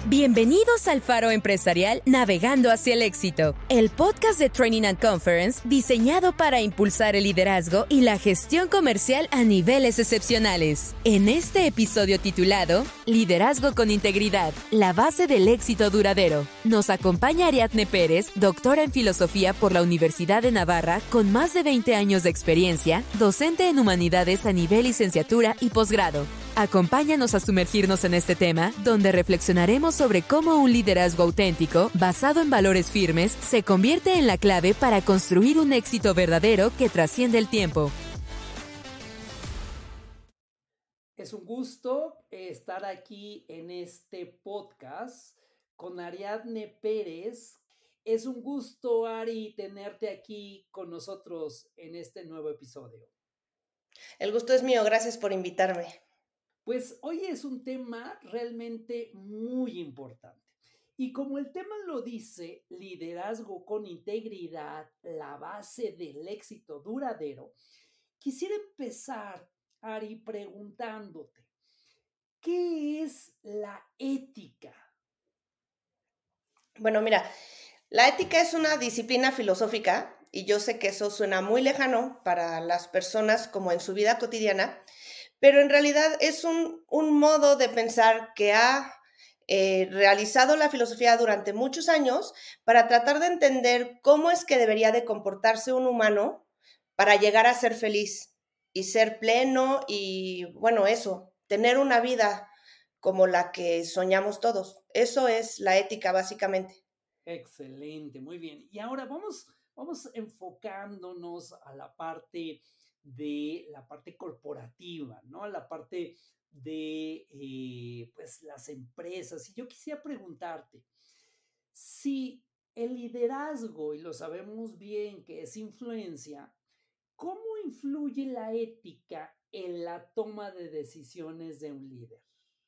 Bienvenidos al Faro Empresarial Navegando hacia el Éxito, el podcast de Training and Conference diseñado para impulsar el liderazgo y la gestión comercial a niveles excepcionales. En este episodio titulado Liderazgo con Integridad, la base del éxito duradero, nos acompaña Ariadne Pérez, doctora en Filosofía por la Universidad de Navarra, con más de 20 años de experiencia, docente en Humanidades a nivel licenciatura y posgrado. Acompáñanos a sumergirnos en este tema, donde reflexionaremos sobre cómo un liderazgo auténtico, basado en valores firmes, se convierte en la clave para construir un éxito verdadero que trasciende el tiempo. Es un gusto estar aquí en este podcast con Ariadne Pérez. Es un gusto, Ari, tenerte aquí con nosotros en este nuevo episodio. El gusto es mío, gracias por invitarme. Pues hoy es un tema realmente muy importante. Y como el tema lo dice, liderazgo con integridad, la base del éxito duradero, quisiera empezar, Ari, preguntándote, ¿qué es la ética? Bueno, mira, la ética es una disciplina filosófica y yo sé que eso suena muy lejano para las personas como en su vida cotidiana, pero en realidad es un modo de pensar que ha realizado la filosofía durante muchos años para tratar de entender cómo es que debería de comportarse un humano para llegar a ser feliz y ser pleno y, bueno, eso, tener una vida como la que soñamos todos. Eso es la ética, básicamente. Excelente, muy bien. Y ahora vamos enfocándonos a la parte de la parte corporativa, ¿no? A la parte de pues las empresas. Y yo quisiera preguntarte si el liderazgo, y lo sabemos bien que es influencia, ¿cómo influye la ética en la toma de decisiones de un líder?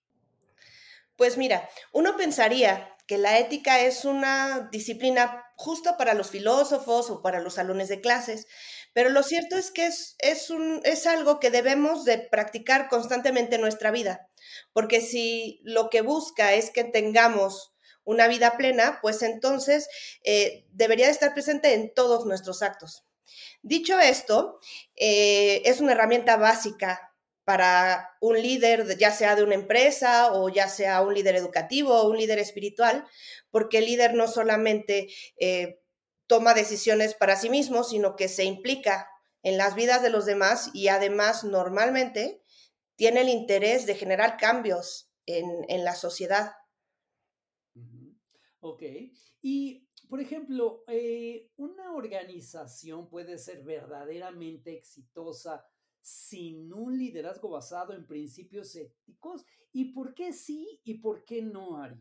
Pues mira, uno pensaría que la ética es una disciplina justo para los filósofos o para los salones de clases, pero lo cierto es que es algo que debemos de practicar constantemente en nuestra vida, porque si lo que busca es que tengamos una vida plena, pues entonces debería de estar presente en todos nuestros actos. Dicho esto, es una herramienta básica para un líder, ya sea de una empresa o ya sea un líder educativo o un líder espiritual, porque el líder no solamente toma decisiones para sí mismo, sino que se implica en las vidas de los demás y además normalmente tiene el interés de generar cambios en la sociedad. Ujú. Ok. Y, por ejemplo, una organización puede ser verdaderamente exitosa sin un liderazgo basado en principios éticos. ¿Y por qué sí y por qué no, Ari?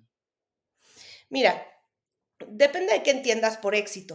Mira, depende de qué entiendas por éxito.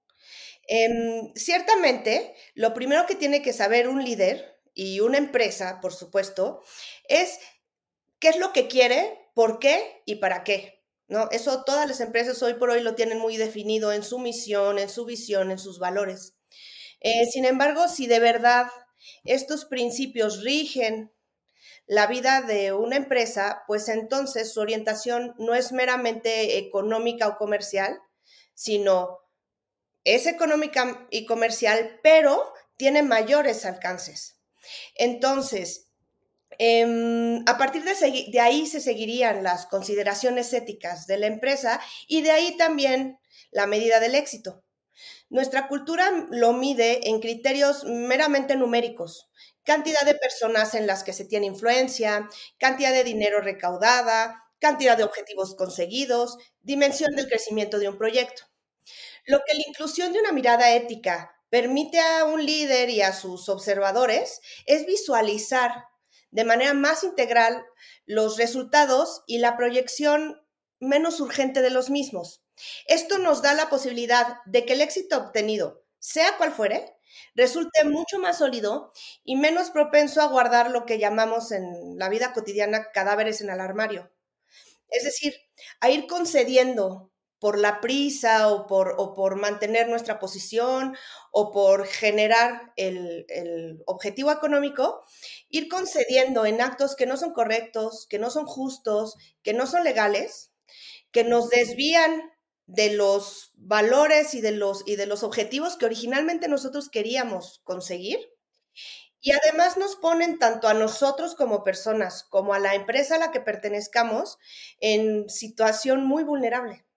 Ciertamente, lo primero que tiene que saber un líder y una empresa, por supuesto, es qué es lo que quiere, por qué y para qué, ¿no? Eso todas las empresas hoy por hoy lo tienen muy definido en su misión, en su visión, en sus valores. Sin embargo, si de verdad estos principios rigen la vida de una empresa, pues entonces su orientación no es meramente económica o comercial, sino es económica y comercial, pero tiene mayores alcances. Entonces, a partir de ahí se seguirían las consideraciones éticas de la empresa y de ahí también la medida del éxito. Nuestra cultura lo mide en criterios meramente numéricos, cantidad de personas en las que se tiene influencia, cantidad de dinero recaudada, cantidad de objetivos conseguidos, dimensión del crecimiento de un proyecto. Lo que la inclusión de una mirada ética permite a un líder y a sus observadores es visualizar de manera más integral los resultados y la proyección menos urgente de los mismos. Esto nos da la posibilidad de que el éxito obtenido, sea cual fuere, resulte mucho más sólido y menos propenso a guardar lo que llamamos en la vida cotidiana cadáveres en el armario. Es decir, a ir concediendo por la prisa o por mantener nuestra posición o por generar el objetivo económico, ir concediendo en actos que no son correctos, que no son justos, que no son legales, que nos desvían de los valores y de los objetivos que originalmente nosotros queríamos conseguir. Y además nos ponen tanto a nosotros como personas, como a la empresa a la que pertenezcamos, en situación muy vulnerable.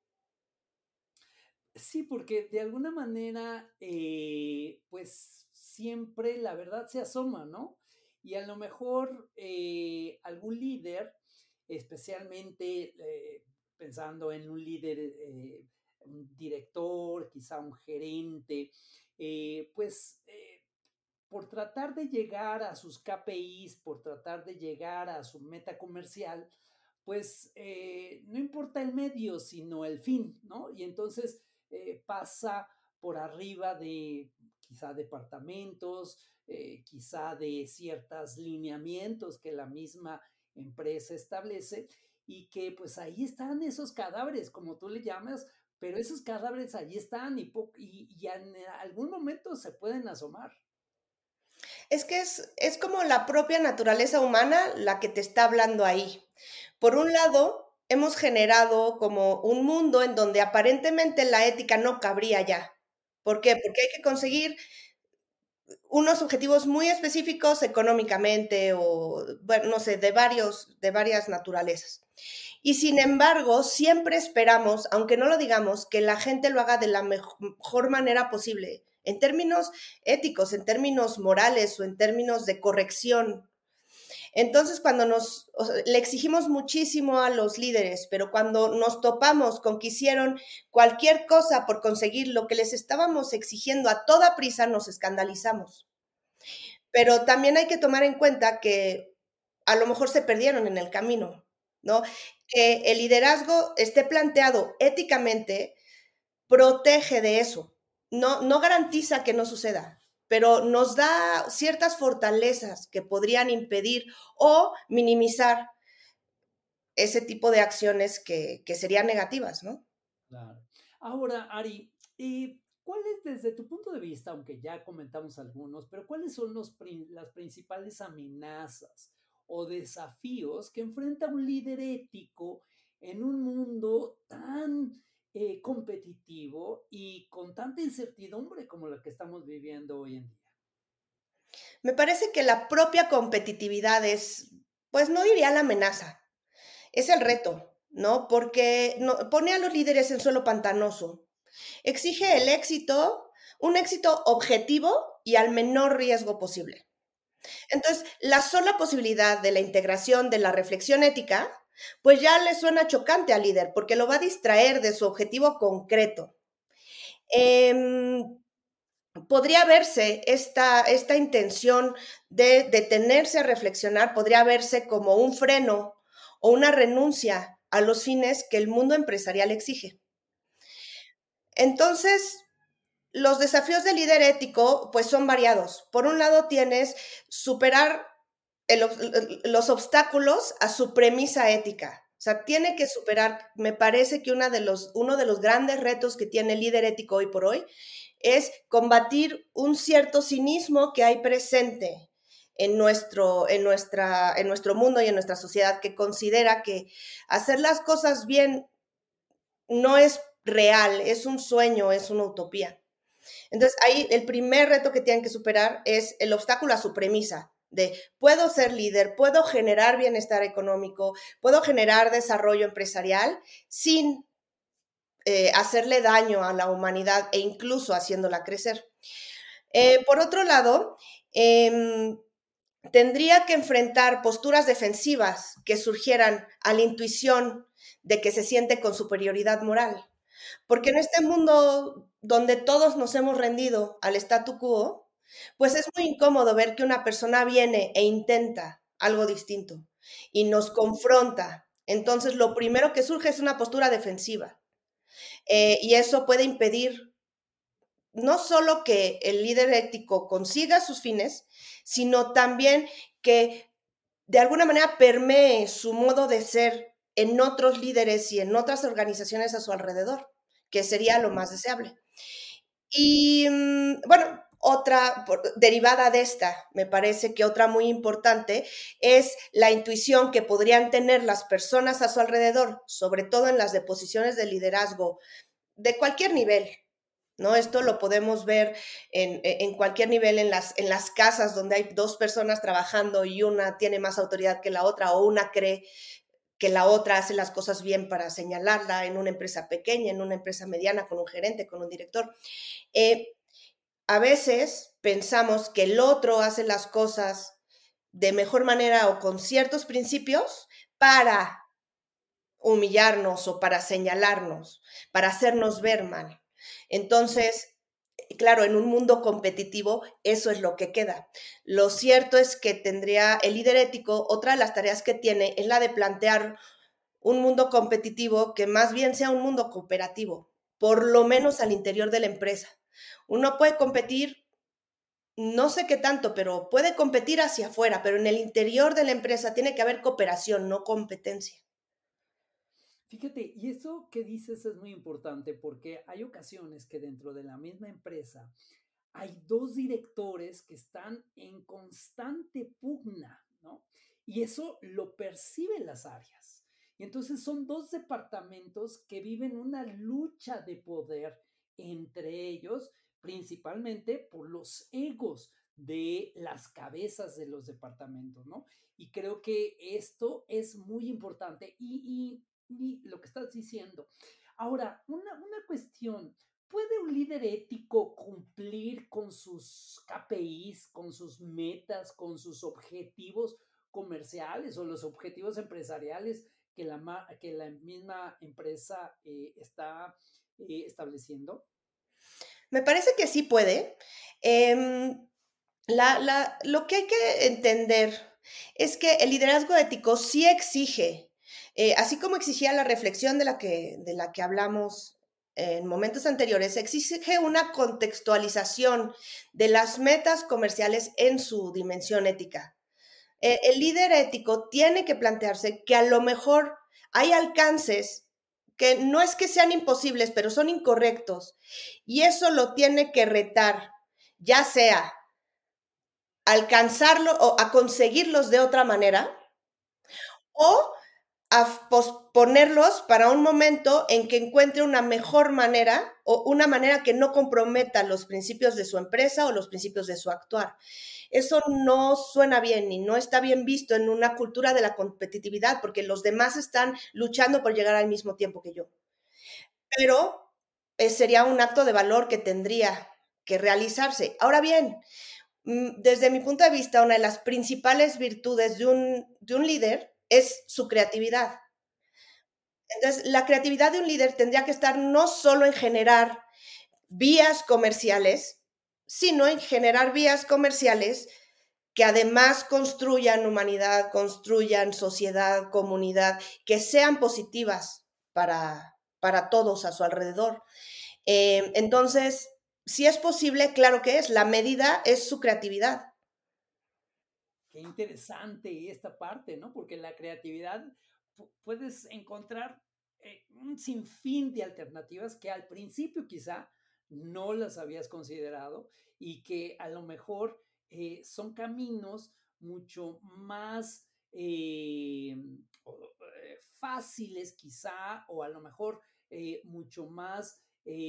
Sí, porque de alguna manera, pues siempre la verdad se asoma, ¿no? Y a lo mejor algún líder, especialmente pensando en un líder, un director, quizá un gerente, pues por tratar de llegar a sus KPIs, por tratar de llegar a su meta comercial, pues no importa el medio, sino el fin, ¿no? Y entonces pasa por arriba de quizá departamentos, quizá de ciertos lineamientos que la misma empresa establece y que pues ahí están esos cadáveres, como tú le llamas, pero esos cadáveres ahí están y en algún momento se pueden asomar. Es que es como la propia naturaleza humana la que te está hablando ahí. Por un lado, hemos generado como un mundo en donde aparentemente la ética no cabría ya. ¿Por qué? Porque hay que conseguir unos objetivos muy específicos económicamente o, bueno, no sé, de varias naturalezas. Y sin embargo, siempre esperamos, aunque no lo digamos, que la gente lo haga de la mejor manera posible, en términos éticos, en términos morales o en términos de corrección. Entonces, cuando le exigimos muchísimo a los líderes, pero cuando nos topamos con que hicieron cualquier cosa por conseguir lo que les estábamos exigiendo a toda prisa, nos escandalizamos. Pero también hay que tomar en cuenta que a lo mejor se perdieron en el camino, ¿no? Que el liderazgo esté planteado éticamente protege de eso. No garantiza que no suceda, pero nos da ciertas fortalezas que podrían impedir o minimizar ese tipo de acciones que serían negativas, ¿no? Claro. Ahora, Ari, ¿cuáles desde tu punto de vista, aunque ya comentamos algunos, pero cuáles son las principales amenazas o desafíos que enfrenta un líder ético en un mundo tan competitivo y con tanta incertidumbre como la que estamos viviendo hoy en día? Me parece que la propia competitividad es, pues no diría la amenaza, es el reto, ¿no? Porque pone a los líderes en suelo pantanoso. Exige el éxito, un éxito objetivo y al menor riesgo posible. Entonces, la sola posibilidad de la integración de la reflexión ética, pues ya le suena chocante al líder, porque lo va a distraer de su objetivo concreto. Eh, Podría verse esta intención de detenerse a reflexionar, podría verse como un freno o una renuncia a los fines que el mundo empresarial exige. Entonces, los desafíos del líder ético, pues son variados. Por un lado, tienes superar los obstáculos a su premisa ética. O sea, tiene que superar, me parece que uno de los grandes retos que tiene el líder ético hoy por hoy es combatir un cierto cinismo que hay presente en nuestro mundo y en nuestra sociedad, que considera que hacer las cosas bien no es real, es un sueño, es una utopía. Entonces, ahí el primer reto que tienen que superar es el obstáculo a su premisa de puedo ser líder, puedo generar bienestar económico, puedo generar desarrollo empresarial sin hacerle daño a la humanidad e incluso haciéndola crecer. Por otro lado, eh, tendría que enfrentar posturas defensivas que surgieran a la intuición de que se siente con superioridad moral. Porque en este mundo donde todos nos hemos rendido al statu quo, pues es muy incómodo ver que una persona viene e intenta algo distinto y nos confronta. Entonces, lo primero que surge es una postura defensiva. Y eso puede impedir no solo que el líder ético consiga sus fines, sino también que de alguna manera permee su modo de ser en otros líderes y en otras organizaciones a su alrededor, que sería lo más deseable. Y bueno, Otra, derivada de esta, me parece que otra muy importante es la intuición que podrían tener las personas a su alrededor, sobre todo en las de posiciones de liderazgo de cualquier nivel, ¿no? Esto lo podemos ver en cualquier nivel, en las casas donde hay dos personas trabajando y una tiene más autoridad que la otra o una cree que la otra hace las cosas bien para señalarla, en una empresa pequeña, en una empresa mediana, con un gerente, con un director. A veces pensamos que el otro hace las cosas de mejor manera o con ciertos principios para humillarnos o para señalarnos, para hacernos ver mal. Entonces, claro, en un mundo competitivo eso es lo que queda. Lo cierto es que tendría el líder ético, otra de las tareas que tiene es la de plantear un mundo competitivo que más bien sea un mundo cooperativo, por lo menos al interior de la empresa. Uno puede competir, no sé qué tanto, pero puede competir hacia afuera, pero en el interior de la empresa tiene que haber cooperación, no competencia. Fíjate, y eso que dices es muy importante porque hay ocasiones que dentro de la misma empresa hay dos directores que están en constante pugna, ¿no? Y eso lo perciben las áreas. Y entonces son dos departamentos que viven una lucha de poder entre ellos, principalmente por los egos de las cabezas de los departamentos, ¿no? Y creo que esto es muy importante y lo que estás diciendo. Ahora, una cuestión. ¿Puede un líder ético cumplir con sus KPIs, con sus metas, con sus objetivos comerciales o los objetivos empresariales que la misma empresa está estableciendo? Me parece que sí puede. Lo que hay que entender es que el liderazgo ético sí exige, así como exigía la reflexión de la que hablamos en momentos anteriores, exige una contextualización de las metas comerciales en su dimensión ética. El líder ético tiene que plantearse que a lo mejor hay alcances que no es que sean imposibles, pero son incorrectos. Y eso lo tiene que retar, ya sea alcanzarlo o a conseguirlos de otra manera o a posponerlos para un momento en que encuentre una mejor manera o una manera que no comprometa los principios de su empresa o los principios de su actuar. Eso no suena bien y no está bien visto en una cultura de la competitividad porque los demás están luchando por llegar al mismo tiempo que yo. Pero sería un acto de valor que tendría que realizarse. Ahora bien, desde mi punto de vista, una de las principales virtudes de un líder es su creatividad. Entonces, la creatividad de un líder tendría que estar no solo en generar vías comerciales, sino en generar vías comerciales que además construyan humanidad, construyan sociedad, comunidad, que sean positivas para todos a su alrededor. Entonces, si es posible, claro que es. La medida es su creatividad. Qué interesante esta parte, ¿no? Porque la creatividad puedes encontrar un sinfín de alternativas que al principio quizá no las habías considerado y que a lo mejor son caminos mucho más fáciles quizá o a lo mejor mucho más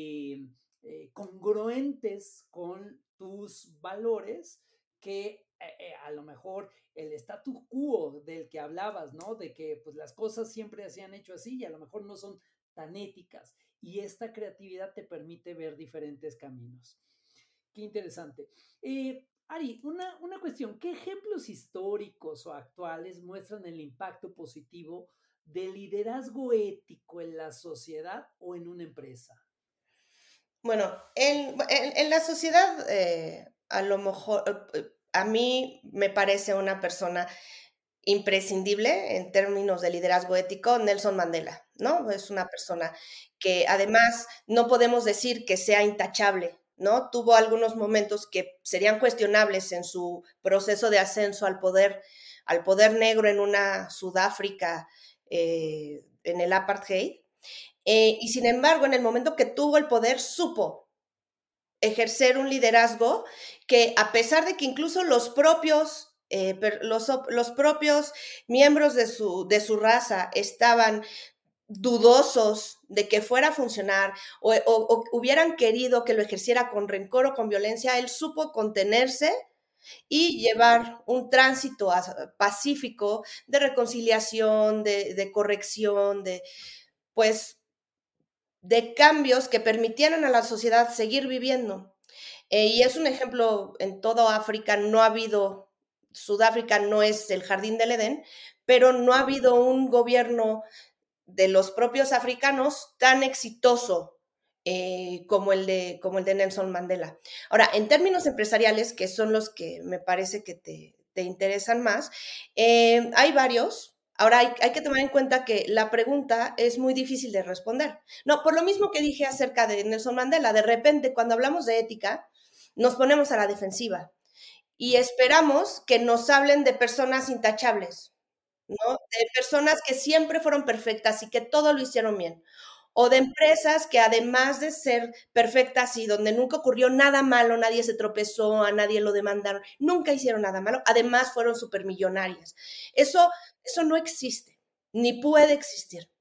congruentes con tus valores que a lo mejor el status quo del que hablabas, ¿no? De que pues las cosas siempre se han hecho así y a lo mejor no son tan éticas. Y esta creatividad te permite ver diferentes caminos. Qué interesante. Ari, una cuestión, ¿qué ejemplos históricos o actuales muestran el impacto positivo del liderazgo ético en la sociedad o en una empresa? Bueno, en la sociedad, a lo mejor, a mí me parece una persona imprescindible en términos de liderazgo ético, Nelson Mandela, ¿no? Es una persona que además no podemos decir que sea intachable, ¿no? Tuvo algunos momentos que serían cuestionables en su proceso de ascenso al poder negro en una Sudáfrica, en el apartheid. Y sin embargo, en el momento que tuvo el poder, supo ejercer un liderazgo que, a pesar de que incluso los propios los propios miembros de su raza estaban dudosos de que fuera a funcionar o hubieran querido que lo ejerciera con rencor o con violencia, él supo contenerse y llevar un tránsito pacífico de reconciliación, de corrección, pues, de cambios que permitieran a la sociedad seguir viviendo. Y es un ejemplo en toda África, no ha habido, Sudáfrica no es el jardín del Edén, pero no ha habido un gobierno de los propios africanos tan exitoso como el de Nelson Mandela. Ahora, en términos empresariales, que son los que me parece que te interesan más, hay varios. Ahora hay que tomar en cuenta que la pregunta es muy difícil de responder. No, por lo mismo que dije acerca de Nelson Mandela, de repente cuando hablamos de ética, nos ponemos a la defensiva y esperamos que nos hablen de personas intachables, ¿no? De personas que siempre fueron perfectas y que todo lo hicieron bien. O de empresas que, además de ser perfectas y donde nunca ocurrió nada malo, nadie se tropezó, a nadie lo demandaron, nunca hicieron nada malo, además fueron supermillonarias. Eso no existe, ni puede existir.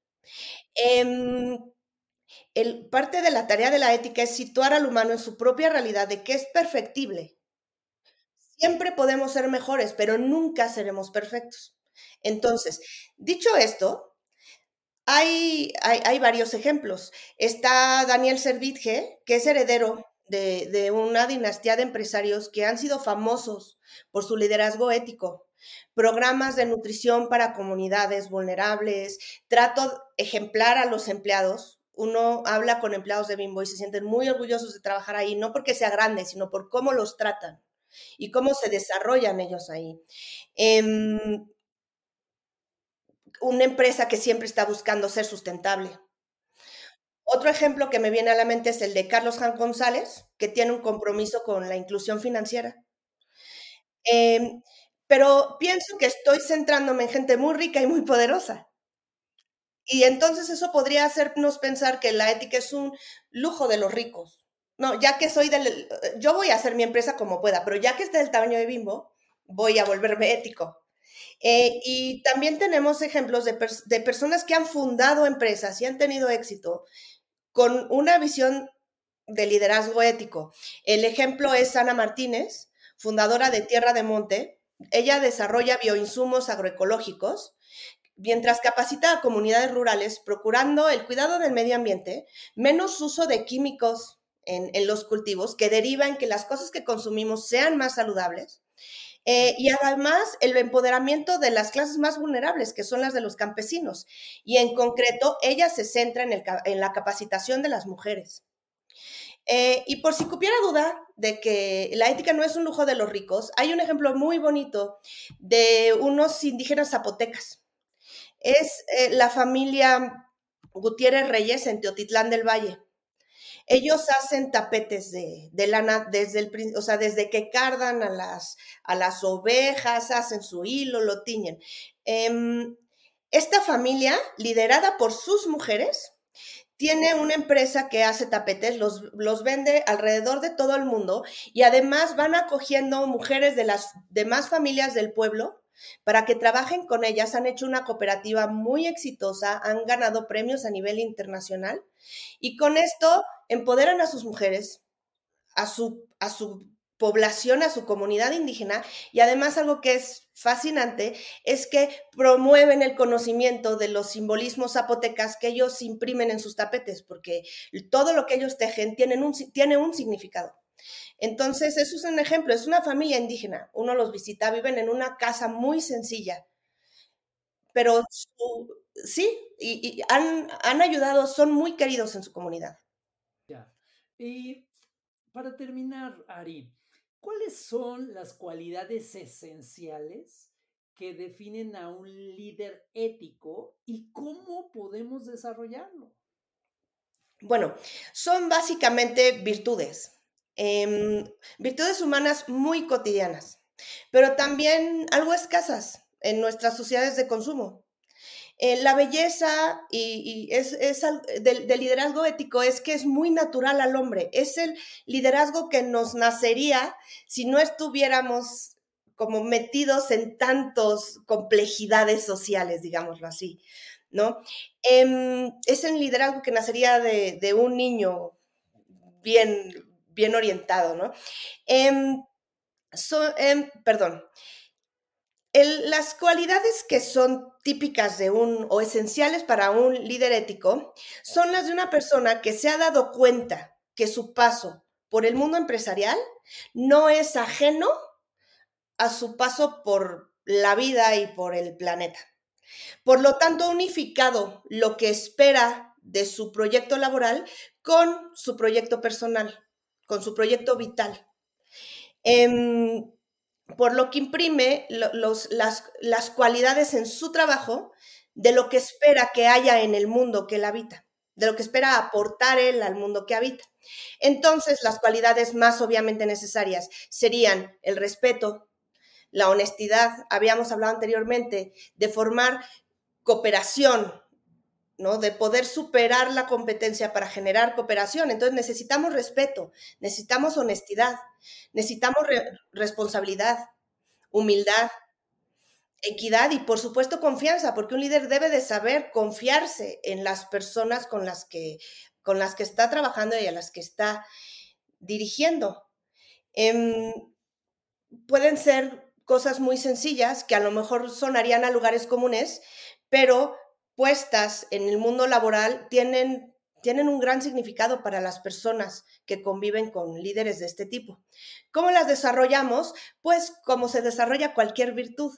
Parte de la tarea de la ética es situar al humano en su propia realidad de que es perfectible. Siempre podemos ser mejores, pero nunca seremos perfectos. Entonces, dicho esto, hay varios ejemplos. Está Daniel Servitje, que es heredero de una dinastía de empresarios que han sido famosos por su liderazgo ético, programas de nutrición para comunidades vulnerables, trato ejemplar a los empleados. Uno habla con empleados de Bimbo y se sienten muy orgullosos de trabajar ahí, no porque sea grande, sino por cómo los tratan y cómo se desarrollan ellos ahí. Una empresa que siempre está buscando ser sustentable. Otro ejemplo que me viene a la mente es el de Carlos Jan González, que tiene un compromiso con la inclusión financiera. Pero pienso que estoy centrándome en gente muy rica y muy poderosa. Y entonces eso podría hacernos pensar que la ética es un lujo de los ricos. No, ya que yo voy a hacer mi empresa como pueda, pero ya que esté del tamaño de Bimbo, voy a volverme ético. Y también tenemos ejemplos de personas que han fundado empresas y han tenido éxito con una visión de liderazgo ético. El ejemplo es Ana Martínez, fundadora de Tierra de Monte. Ella desarrolla bioinsumos agroecológicos mientras capacita a comunidades rurales procurando el cuidado del medio ambiente, menos uso de químicos en los cultivos, que deriva en que las cosas que consumimos sean más saludables. Y además el empoderamiento de las clases más vulnerables, que son las de los campesinos. Y en concreto, ella se centra en la capacitación de las mujeres. Y por si cupiera duda de que la ética no es un lujo de los ricos, hay un ejemplo muy bonito de unos indígenas zapotecas. Es la familia Gutiérrez Reyes en Teotitlán del Valle. Ellos hacen tapetes de lana desde que cardan a las ovejas, hacen su hilo, lo tiñen. Esta familia, liderada por sus mujeres, tiene una empresa que hace tapetes, los vende alrededor de todo el mundo y además van acogiendo mujeres de las demás familias del pueblo para que trabajen con ellas. Han hecho una cooperativa muy exitosa, han ganado premios a nivel internacional y con esto empoderan a sus mujeres, a su población, a su comunidad indígena, y además algo que es fascinante es que promueven el conocimiento de los simbolismos zapotecas que ellos imprimen en sus tapetes, porque todo lo que ellos tejen tiene un significado. Entonces, eso es un ejemplo, es una familia indígena, uno los visita, viven en una casa muy sencilla, pero sí, y han ayudado, son muy queridos en su comunidad. Ya. Y para terminar, Ari, ¿cuáles son las cualidades esenciales que definen a un líder ético y cómo podemos desarrollarlo? Bueno, son básicamente virtudes, virtudes humanas muy cotidianas, pero también algo escasas en nuestras sociedades de consumo. La belleza del liderazgo ético es que es muy natural al hombre. Es el liderazgo que nos nacería si no estuviéramos como metidos en tantas complejidades sociales, digámoslo así, ¿no? Es el liderazgo que nacería de un niño bien, bien orientado, ¿no? Perdón. Las cualidades que son típicas de o esenciales para un líder ético son las de una persona que se ha dado cuenta que su paso por el mundo empresarial no es ajeno a su paso por la vida y por el planeta. Por lo tanto, ha unificado lo que espera de su proyecto laboral con su proyecto personal, con su proyecto vital. Por lo que imprime las cualidades en su trabajo de lo que espera que haya en el mundo que él habita, de lo que espera aportar él al mundo que habita. Entonces, las cualidades más obviamente necesarias serían el respeto, la honestidad, habíamos hablado anteriormente, de formar cooperación, ¿no? De poder superar la competencia para generar cooperación. Entonces necesitamos respeto, necesitamos honestidad, necesitamos responsabilidad, humildad, equidad y por supuesto confianza, porque un líder debe de saber confiarse en las personas con las que está trabajando y a las que está dirigiendo. Pueden ser cosas muy sencillas que a lo mejor sonarían a lugares comunes, pero puestas en el mundo laboral tienen un gran significado para las personas que conviven con líderes de este tipo. ¿Cómo las desarrollamos? Pues como se desarrolla cualquier virtud.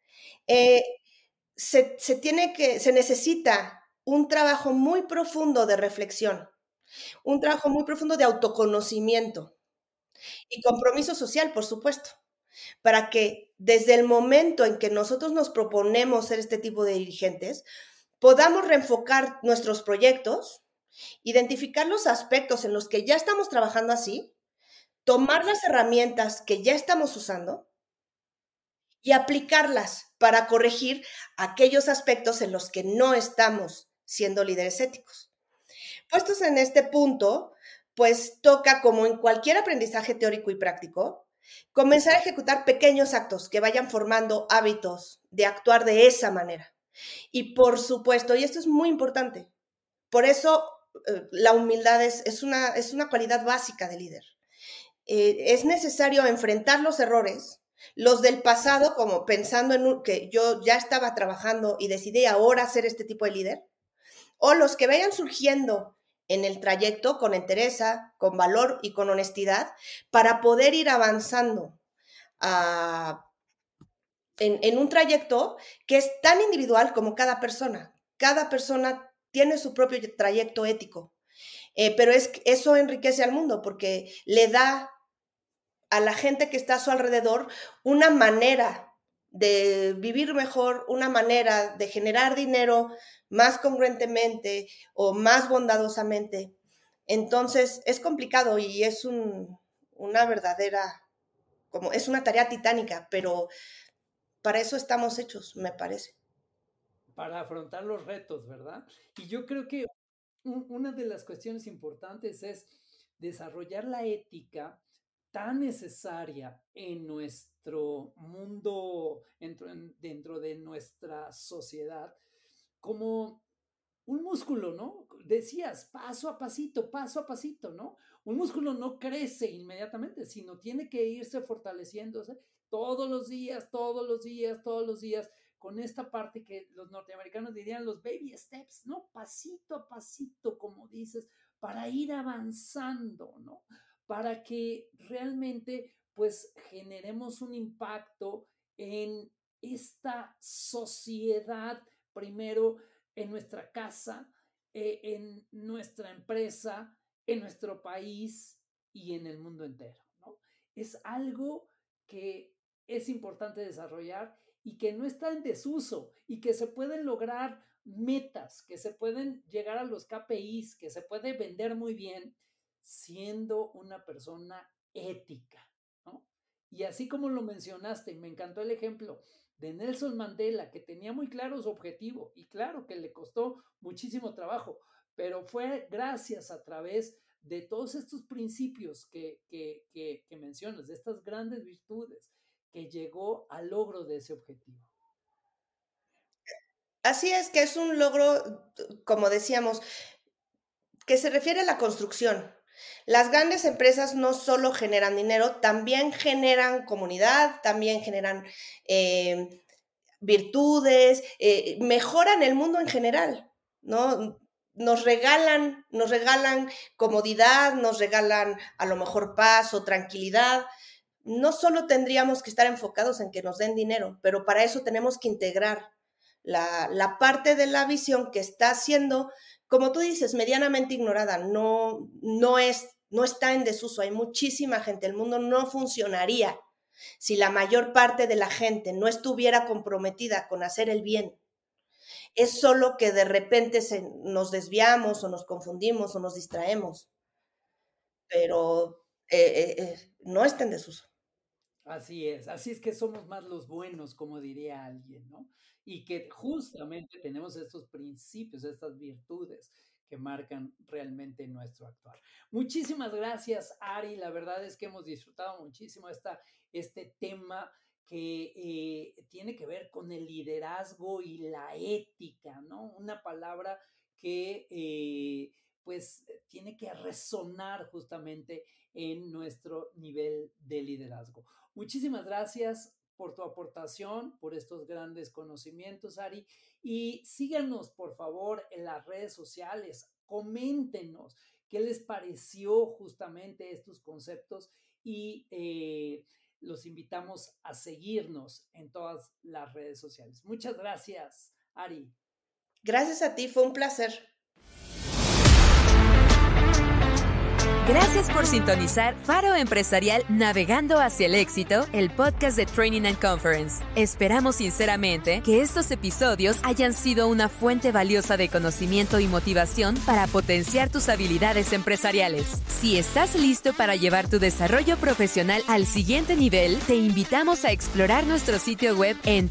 Se necesita un trabajo muy profundo de reflexión, un trabajo muy profundo de autoconocimiento y compromiso social, por supuesto, para que desde el momento en que nosotros nos proponemos ser este tipo de dirigentes, podamos reenfocar nuestros proyectos, identificar los aspectos en los que ya estamos trabajando así, tomar las herramientas que ya estamos usando y aplicarlas para corregir aquellos aspectos en los que no estamos siendo líderes éticos. Puestos en este punto, pues toca, como en cualquier aprendizaje teórico y práctico, comenzar a ejecutar pequeños actos que vayan formando hábitos de actuar de esa manera. Y por supuesto, y esto es muy importante, por eso la humildad es una cualidad básica del líder. Es necesario enfrentar los errores, los del pasado, como pensando que yo ya estaba trabajando y decidí ahora ser este tipo de líder, o los que vayan surgiendo en el trayecto con entereza, con valor y con honestidad para poder ir avanzando en un trayecto que es tan individual como cada persona. Cada persona tiene su propio trayecto ético, pero eso enriquece al mundo porque le da a la gente que está a su alrededor una manera de vivir mejor, una manera de generar dinero más congruentemente o más bondadosamente. Entonces es complicado y es una verdadera, como es una tarea titánica, pero para eso estamos hechos, me parece. Para afrontar los retos, ¿verdad? Y yo creo que una de las cuestiones importantes es desarrollar la ética tan necesaria en nuestro mundo, dentro de nuestra sociedad, como un músculo, ¿no? Decías, paso a pasito, ¿no? Un músculo no crece inmediatamente, sino tiene que irse fortaleciéndose todos los días, todos los días, todos los días, con esta parte que los norteamericanos dirían los baby steps, ¿no? Pasito a pasito, como dices, para ir avanzando, ¿no? Para que realmente, pues, generemos un impacto en esta sociedad, primero en nuestra casa, en nuestra empresa, en nuestro país y en el mundo entero, ¿no? Es algo que es importante desarrollar y que no está en desuso y que se pueden lograr metas, que se pueden llegar a los KPIs, que se puede vender muy bien siendo una persona ética, ¿no? Y así como lo mencionaste, me encantó el ejemplo de Nelson Mandela, que tenía muy claro su objetivo y claro que le costó muchísimo trabajo, pero fue gracias a través de todos estos principios que mencionas, de estas grandes virtudes, que llegó al logro de ese objetivo. Así es, que es un logro, como decíamos, que se refiere a la construcción. Las grandes empresas no solo generan dinero, también generan comunidad, también generan virtudes, mejoran el mundo en general, ¿no? Nos regalan comodidad, nos regalan a lo mejor paz o tranquilidad. No solo tendríamos que estar enfocados en que nos den dinero, pero para eso tenemos que integrar la parte de la visión que está siendo, como tú dices, medianamente ignorada. No está en desuso. Hay muchísima gente. El mundo no funcionaría si la mayor parte de la gente no estuviera comprometida con hacer el bien. Es solo que de repente nos desviamos o nos confundimos o nos distraemos, pero no está en desuso. Así es que somos más los buenos, como diría alguien, ¿no? Y que justamente tenemos estos principios, estas virtudes que marcan realmente nuestro actuar. Muchísimas gracias, Ari. La verdad es que hemos disfrutado muchísimo este tema que tiene que ver con el liderazgo y la ética, ¿no? Una palabra que pues tiene que resonar justamente en nuestro nivel de liderazgo. Muchísimas gracias por tu aportación, por estos grandes conocimientos, Ari. Y síganos, por favor, en las redes sociales. Coméntenos qué les pareció justamente estos conceptos y los invitamos a seguirnos en todas las redes sociales. Muchas gracias, Ari. Gracias a ti, fue un placer. Gracias por sintonizar Faro Empresarial Navegando hacia el Éxito, el podcast de Training and Conference. Esperamos sinceramente que estos episodios hayan sido una fuente valiosa de conocimiento y motivación para potenciar tus habilidades empresariales. Si estás listo para llevar tu desarrollo profesional al siguiente nivel, te invitamos a explorar nuestro sitio web en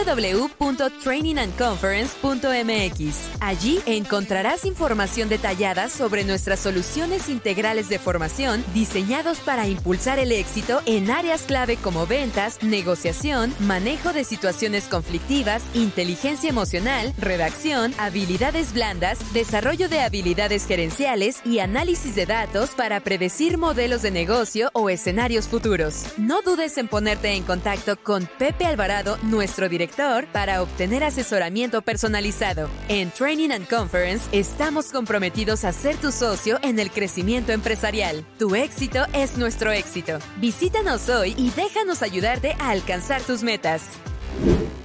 www.trainingandconference.mx. Allí encontrarás información detallada sobre nuestras soluciones integrales de formación diseñados para impulsar el éxito en áreas clave como ventas, negociación, manejo de situaciones conflictivas, inteligencia emocional, redacción, habilidades blandas, desarrollo de habilidades gerenciales y análisis de datos para predecir modelos de negocio o escenarios futuros. No dudes en ponerte en contacto con Pepe Alvarado, nuestro director, para obtener asesoramiento personalizado. En Training and Conference estamos comprometidos a ser tu socio en el crecimiento empresarial. Tu éxito es nuestro éxito. Visítanos hoy y déjanos ayudarte a alcanzar tus metas.